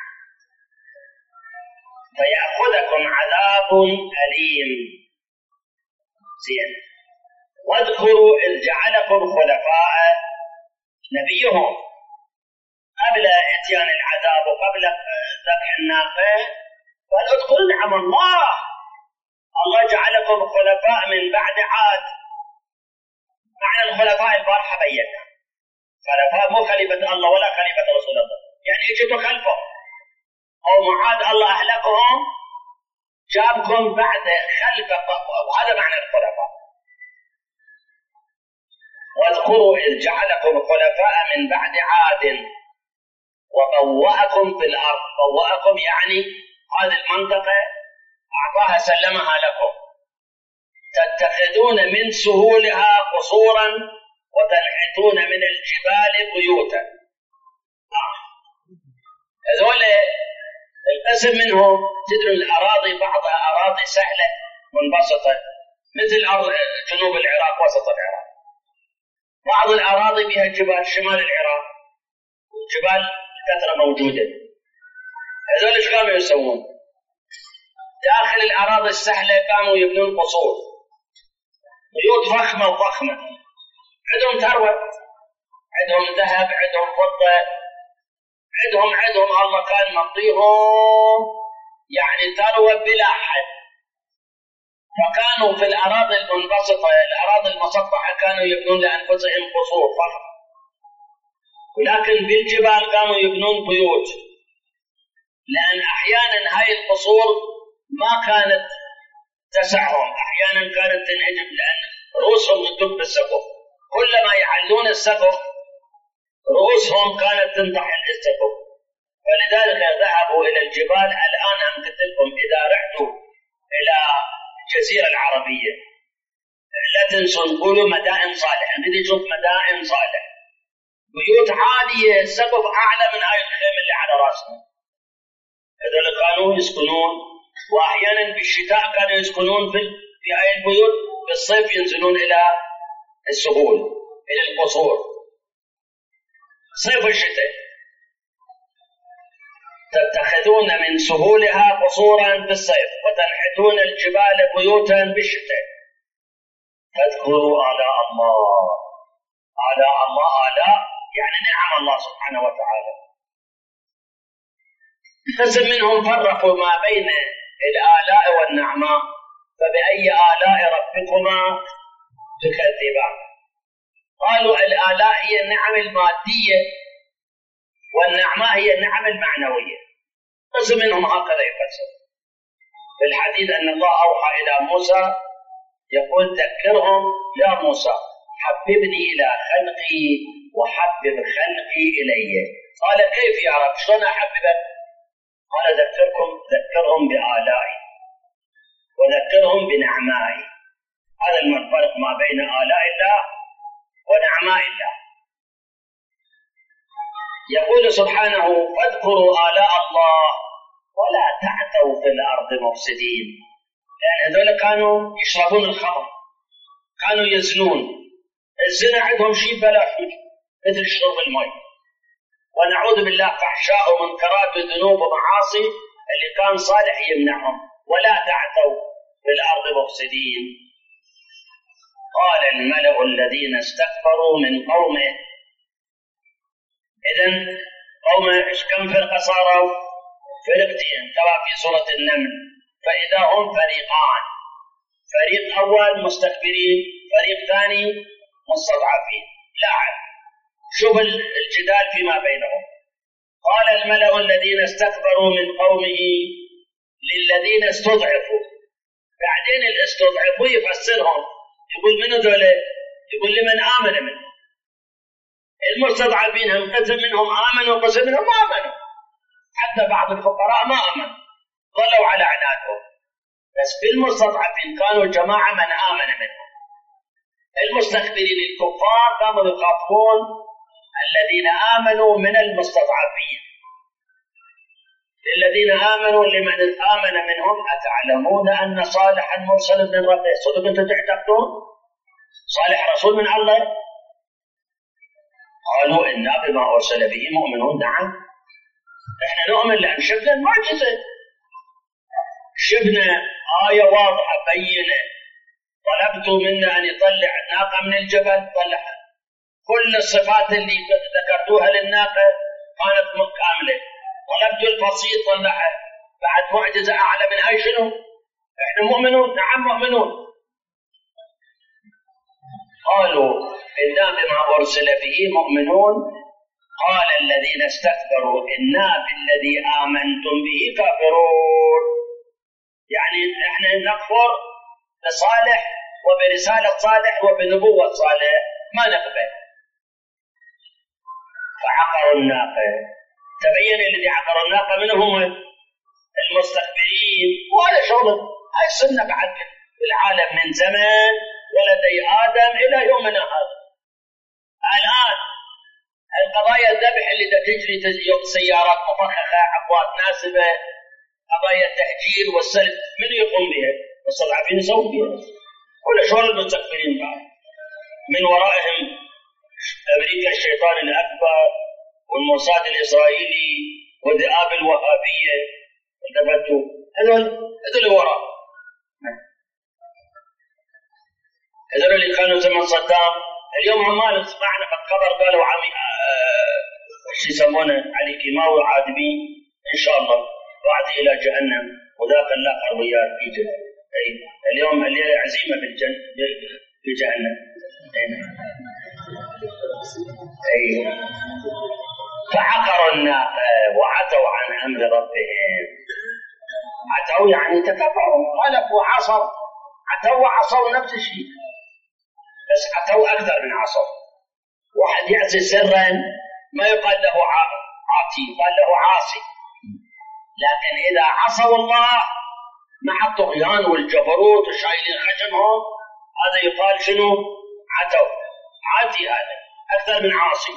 فيأخذكم عذاب أليم. زين. واذكروا إذ جعلكم خلفاء نبيهم قبل إتيان العذاب وقبل ذبح الناقة. قال اذكروا نعم الله، الله جعلكم خلفاء من بعد عاد. معنى الخلفاء البارحة بينا خلفاء مو خليفة الله ولا خليفة رسول الله، يعني اجتوا خلفهم أو معاد الله أهلكهم جابكم بعد خلف، وهذا معنى الخلفاء. واذكروا إذ جعلكم خلفاء من بعد عاد وبوأكم في الأرض. بوأكم يعني هذه المنطقة أعطاها سلمها لكم، تتخذون من سهولها قصورا وتنحتون من الجبال بيوتا. هذول القسم منهم تدرون الأراضي بعضها أراضي سهلة منبسطة مثل أرض جنوب العراق وسط العراق. بعض الأراضي بها جبال شمال العراق والجبال كثرة موجودة. هذول ايش كانوا يسوون؟ داخل الأراضي السهلة كانوا يبنون قصور، بيوت فخمة وضخمة، عندهم ثروة، عندهم ذهب، عندهم فضة، عندهم عندهم الله كان معطيهم يعني ثروة بلا حد. فكانوا في الأراضي المنبسطة الأراضي المسطحة كانوا يبنون لأنفسهم قصور فخمة، ولكن بالجبال كانوا يبنون بيوت، لأن أحيانا هاي القصور ما كانت تسعهم، أحيانا كانت تنهجم لأن رؤوسهم تدق بالسقف، كلما يعلون السقف رؤوسهم كانت تنطحن السقف. فلذلك ذهبوا إلى الجبال. الآن أن قلت لكم إذا رحتوا إلى الجزيرة العربية لا تنسوا قولوا مدائن صالح، نريد نشوف مدائن صالح، بيوت عالية السقف أعلى من هاي الخيمة اللي على راسنا. هذول كانوا يسكنون، وأحيانا بالشتاء كانوا يسكنون في في هاي البيوت، بالصيف ينزلون إلى السهول إلى القصور صيف الشتاء. تتخذون من سهولها قصورا بالصيف وتنحتون الجبال بيوتا بالشتاء. فاذكروا آلاء الله. آلاء الله آلاء يعني نعم الله سبحانه وتعالى. قسم منهم فرقوا ما بين الآلاء والنعماء. فبأي آلاء ربكما تكذبان. قالوا الآلاء هي النعم المادية والنعماء هي النعم المعنوية. قسم منهم هكذا يفسر في الحديث أن الله أوحى إلى موسى يقول ذكرهم يا موسى حببني إلى خلقي وحبب خلقي إلي. قال كيف يا رب شلون أحببك؟ قال ذكركم ذكرهم بآلائي وذكرهم بنعمائي. هذا الفرق ما بين آلاء الله ونعماء الله. يقول سبحانه فاذكروا آلاء الله ولا تعثوا في الأرض مفسدين. لأن هذول كانوا يشربون الخمر، كانوا يزنون، الزنا عندهم شيء بلاش مثل شرب الماء، ونعوذ بالله فحشاء ومنكرات وذنوب ومعاصي اللي كان صالح يمنعهم. ولا تعثوا في الأرض مفسدين. قال الملأ الذين استكبروا من قومه. إذن قومه إيش كم فرقة صاروا؟ فرقتين كما في سورة النمل. فإذا هم فريقان، فريق أول مستكبرين، فريق ثاني مستضعفين. لاحظ شوف الجدال فيما بينهم. قال الملأ الذين استكبروا من قومه للذين استضعفوا. بعدين الاستضعفوا يفسرهم يقول من ذولا؟ يقول لمن آمن منهم. المستضعفين هم قسم منهم آمنوا وقسم منهم ما آمنوا، حتى بعض الفقراء ما آمنوا ظلوا على عنادهم. بس بالمستضعفين كانوا جماعة من آمن منهم. المستكبرين الكفار كانوا يخافون الذين آمنوا من المستضعفين. الذين آمنوا لمن آمن منهم أتعلمون أن صالحا مرسل من ربه. صدق أنتم تعتقدون صالح رسول من الله؟ قالوا إنا بما أرسل به مؤمنون. نعم إحنا نؤمن لأن شفنا المعجزة، شفنا آية واضحة بينة. طلبتوا منا أن يطلع ناقة من الجبل، طلعها. كل الصفات اللي ذكرتوها للناقة كانت كاملة. طلبتوا الفصيل، طلعها. بعد معجزة أعلى من هاي شنو؟ إحنا مؤمنون. نعم مؤمنون. قالوا إنا بما أرسل به مؤمنون. قال الذين استكبروا إنا بالذي آمنتم به كافرون. يعني إحنا نكفر بصالح وبرسالة صالح وبنبوة صالح، ما نقبل. فعقروا الناقة. تبين الذي عقروا الناقة من هم؟ المستكبرين. وهذا شغل هاي السنة بعد في العالم من زمان ولدي آدم إلى يومنا هذا. الآن القضايا الذبح اللي تجري سيارات مفخخة، عقوات ناسبة، قضايا التهجير والسلب، من يقوم بها؟ المستضعفين يسوون بها. كل شغل المستكبرين بعد. من ورائهم أمريكا الشيطان الأكبر والموساد الإسرائيلي والذئاب الوهابية. انتبهتوا؟ هذول هذول وراء. هذول اللي كانوا زمن صدام. اليوم عمال سمعنا خبر قالوا عمي آه شو يسمونه علي كيماوي عادمين إن شاء الله بعد إلى جهنم وذاك اللاقر وياه في جهنم. أي اليوم الليلة عزيمة بالجنة في جهنم. أي فعقروا الناقة وعتوا عن أمر ربهم. عتوا يعني تكبروا، غلبوا، عصوا. عتوا وعصوا نفس الشيء، بس عتوا أكثر من عصوا. واحد يعصي سرا ما يقال له عاطي، يقال له عاصي. لكن إذا عصوا الله مع الطغيان والجبروت وشايلين خشمهم، هذا يقال شنو؟ عتوا. عاتي هذا أكثر من عاصي.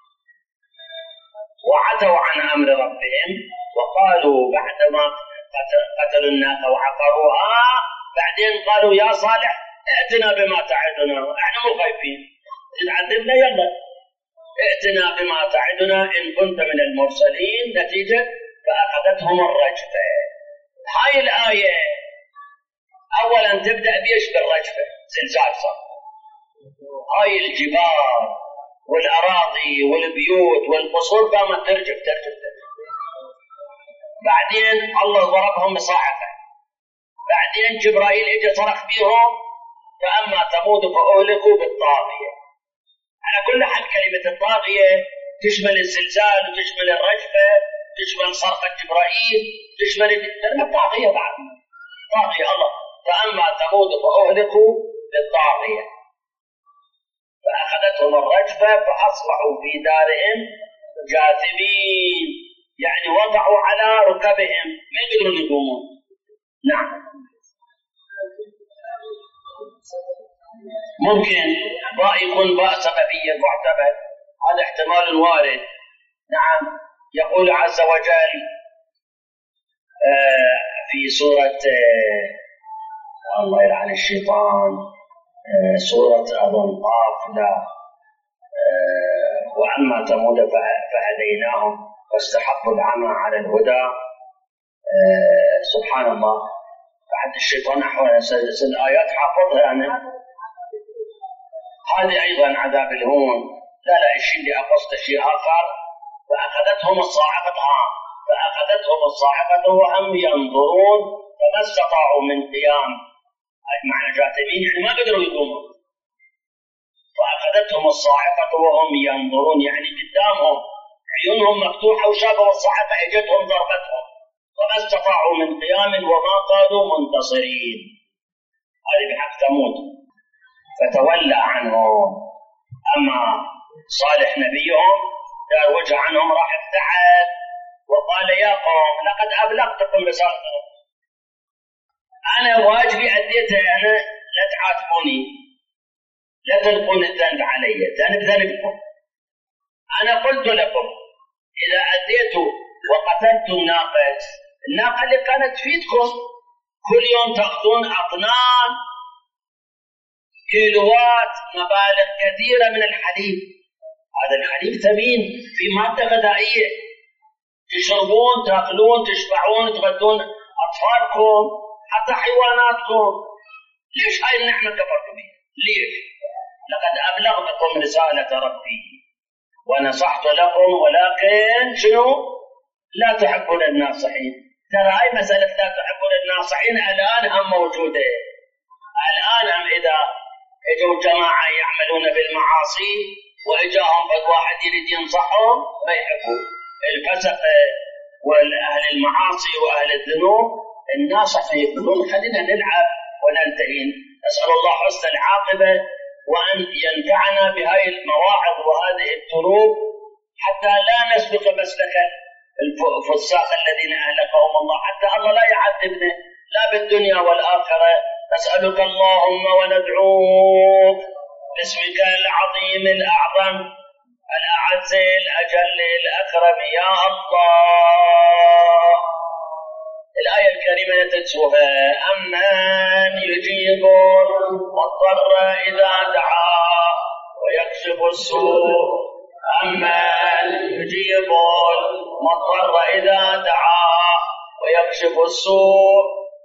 وعتوا عن أمر ربهم وقالوا بعدما قتلوا الناقة وعقروها بعدين قالوا يا صالح ائتنا بما تعدنا. احنا مو خايفين تعذبنا، يلا ائتنا بما تعدنا إن كنت من المرسلين. نتيجة فأخذتهم الرجفة. هاي الآية أولا تبدأ بيش بالرجفة، زلزال صار. هاي الجبال والأراضي والبيوت والقصور قامت ترجف ترجف ترجف. بعدين الله ضربهم بصاعقة. بعدين جبرائيل اجى صرخ بيهم فأما ثمود فأهلكوا بالطاغية. على كل حال كلمة الطاغية تشمل الزلزال وتشمل الرجفة، تشمل صرخة جبرائيل، تشمل كلمة طاغية بعد طاغية الله. فأما ثمود فأهلكوا بالطاغية فأخذتهم الرجفة فأصبحوا في دارهم جاثمين، يعني وضعوا على ركبهم ما يقدرون يقومون. نعم ممكن باء يكون باء سببية معتبر، هذا احتمال وارد. نعم يقول عز وجل آه في سورة آه الله يلعن الشيطان آه سورة أظن قاف لا آه وأما ثمود فهديناهم فاستحبوا العمى على الهدى. آه سبحان الله بعد الشيطان أحوال الآيات حافظها أنا. هذه أيضا عذاب الهون. لا لا الشيء اللي أقصد شيء آخر. فأخذتهم الصاعقة فأخذتهم الصاعقة وهم ينظرون فما استطاعوا من قيام، معنى جاثمين يعني ما قدروا يقوموا. فأخذتهم الصاعقة وهم ينظرون يعني قدامهم عيونهم مفتوحة وشافوا الصاعقة اجتهم ضربتهم فما استطاعوا من قيام وما قالوا منتصرين. هذه بحق ثمود فتولى عنهم. أما صالح نبيهم دار وجه عنهم راح ابتعد وقال يا قوم لقد أبلغتكم رسالتكم، أنا واجبي أديته، أنا لا تعاتبوني لا تلقون الذنب علي، ذنب ذنبكم. أنا قلت لكم إذا أديتوا وقتلتم ناقة، الناقة اللي كانت تفيدكم كل يوم تأخذون أطنان كيلوات مبالغ كثيرة من الحليب، هذا الحليب ثمين في مادة غذائية، تشربون تأكلون تشبعون تغذون أطفالكم حتى حيواناتكم. ليش هاي النعمة كفرتم بها؟ ليش؟ لقد أبلغتكم رسالة ربي ونصحت لكم ولكن شنو؟ لا تحبون الناصحين. ترى هاي مسألة لا تحبون الناصحين الآن هم موجودة. الآن هم إذا اجوا جماعة يعملون بالمعاصي واجاهم واحد يريد ينصحهم ما يحبون. الفسق والاهل المعاصي واهل الذنوب الناصح يقولون خلينا نلعب وننتهي. اسال الله حسن العاقبه وان ينفعنا بهاي المواعظ وهذه الدروب حتى لا نسلك مسلك الفساق الذين اهلكهم الله، حتى الله لا يعذبنا لا بالدنيا والاخره. نسألك اللهم وندعوك باسمك العظيم الأعظم الأعز الأجل الأكرم يا الله. الآية الكريمة تتلوها أمن يجيب المضطر إذا دعاه ويكشف السوء، أمن يجيب المضطر إذا دعاه ويكشف السوء،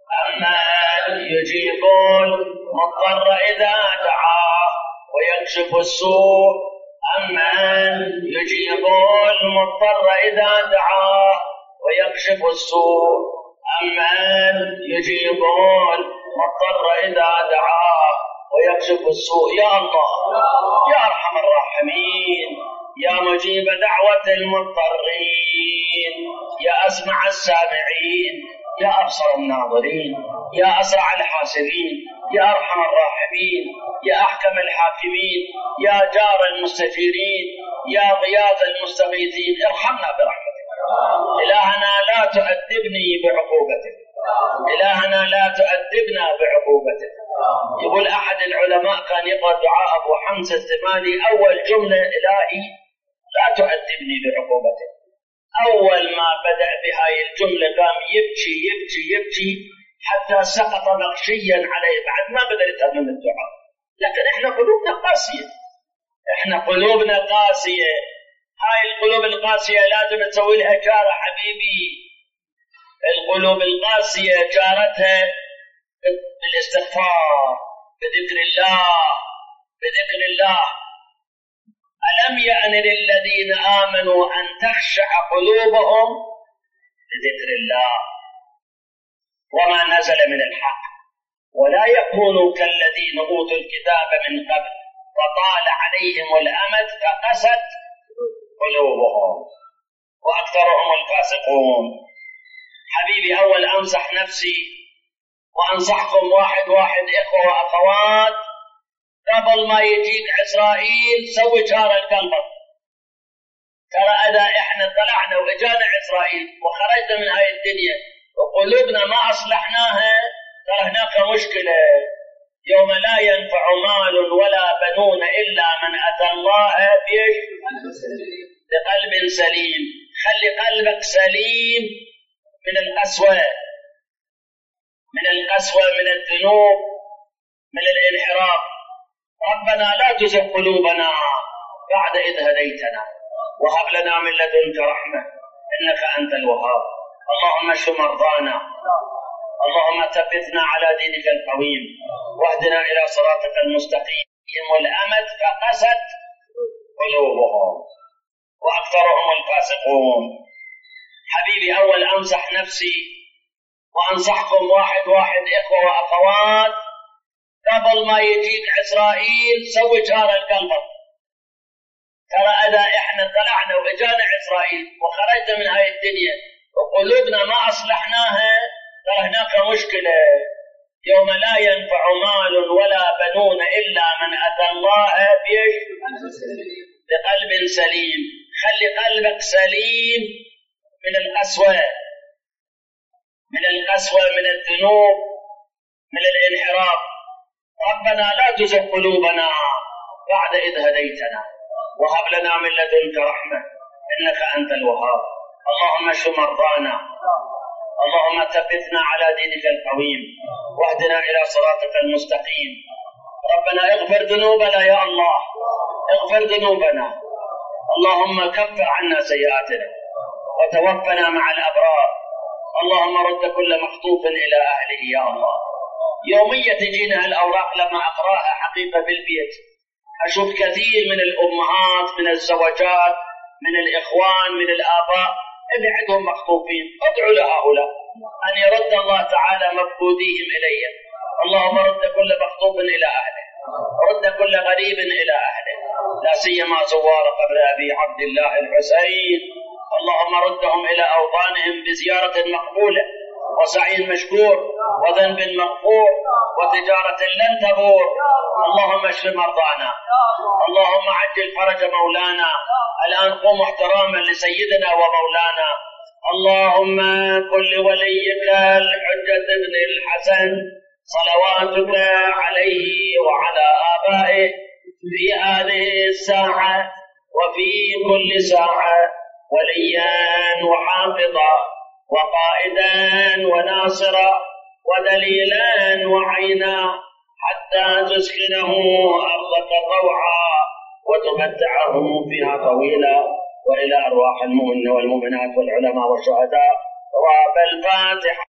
أمن يجيب المضطر إذا دعاه ويكشف السوء، أمن يجيب المضطر إذا دعاه ويكشف السوء، أمن يجيب المضطر إذا دعاه ويكشف السوء. يا الله يا أرحم الراحمين، يا مجيب دعوة المضطرين، يا أسمع السامعين، يا أبصر الناظرين، يا أسرع الحاسبين، يا أرحم الراحمين، يا أحكم الحاكمين، يا جار المستجيرين، يا غياث المستغيثين، ارحمنا برحمتك. إلهنا لا تؤدبني بعقوبتك، إلهنا لا تؤدبنا بعقوبتك. يقول أحد العلماء كان يقرأ دعاء أبو حمزة الزمالي أول جملة إلهي لا تؤدبني بعقوبتك. أول ما بدأ بهاي الجملة قام يبكي يبكي يبكي حتى سقط مغشيا عليه بعد ما بدأ يتمم الدعاء. لكن إحنا قلوبنا قاسية، إحنا قلوبنا قاسية. هاي القلوب القاسية لازم تسوي لها جارة حبيبي. القلوب القاسية جارتها بالاستغفار بذكر الله بذكر الله. ألم يأن للذين آمنوا أن تخشع قلوبهم لذكر الله. وما نزل من الحق، ولا يكونوا كالذين أوتوا الكتاب من قبل فطال عليهم الأمد فقست قلوبهم وأكثرهم الفاسقون. حبيبي، أول أنصح نفسي وأنصحكم واحد واحد، إخوة وأخوات، قبل ما يجيك إسرائيل سوي شارع قلبك. ترى إذا إحنا طلعنا وإجانا إسرائيل وخرجنا من هاي الدنيا وقلوبنا ما أصلحناها، ترى هناك مشكلة. يوم لا ينفع مال ولا بنون إلا من أتى الله بقلب سليم. خلي قلبك سليم من القسوة، من القسوة، من الذنوب، من الانحراف. ربنا لا تزغ قلوبنا بعد إذ هديتنا وهب لنا من لدنك رحمة إنك أنت الوهاب. اللهم اشف مرضانا، اللهم ثبتنا على دينك القويم، واهدنا إلى صراطك المستقيم. الأمد فقست قلوبهم وأكثرهم الفاسقون. حبيبي، أول أنصح نفسي وأنصحكم واحد واحد، إخوة وأخوات، قبل ما يجيك إسرائيل سوي شارع قلبك. ترى إذا إحنا طلعنا وإجانا إسرائيل وخرجنا من هاي الدنيا وقلوبنا ما أصلحناها، ترى هناك مشكلة. يوم لا ينفع مال ولا بنون إلا من أتى الله بقلب سليم. خلي قلبك سليم من القسوة، من القسوة، من الذنوب، من الانحراف. ربنا لا تزغ قلوبنا بعد إذ هديتنا وهب لنا من لدنك رحمة إنك أنت الوهاب. اللهم اشف مرضانا، اللهم ثبتنا على دينك القويم، واهدنا إلى صراطك المستقيم. ربنا اغفر ذنوبنا يا الله، اغفر ذنوبنا. اللهم كفر عنا سيئاتنا وتوفنا مع الأبرار. اللهم رد كل مخطوف إلى أهله يا الله. يوميا تجينا الأوراق لما أقرأها حقيقة بالبيت، أشوف كثير من الأمهات، من الزوجات، من الإخوان، من الآباء اللي عندهم مخطوفين. ادعوا لهؤلاء أن يرد الله تعالى مفقوديهم إليهم. اللهم رد كل مخطوف إلى أهله، رد كل غريب إلى أهله، لا سيما زوار قبر أبي عبد الله الحسين. اللهم ردهم إلى أوطانهم بزيارة مقبولة وسعي مشكور وذنب مغفور وتجارة لن تبور. اللهم اشف مرضانا، اللهم عجل فرج مولانا. الآن قوم احتراما لسيدنا ومولانا. اللهم كن لوليك الحجة بن الحسن صلواتك عليه وعلى آبائه في هذه الساعة وفي كل ساعة وليا وحافظا وقائدا وناصرا ودليلا وعينا، حتى تسكنه أرضك طوعا وتمتعه فيها طويلا. وإلى أرواح المؤمنين والمؤمنات والعلماء والشهداء. رب الفاتحة.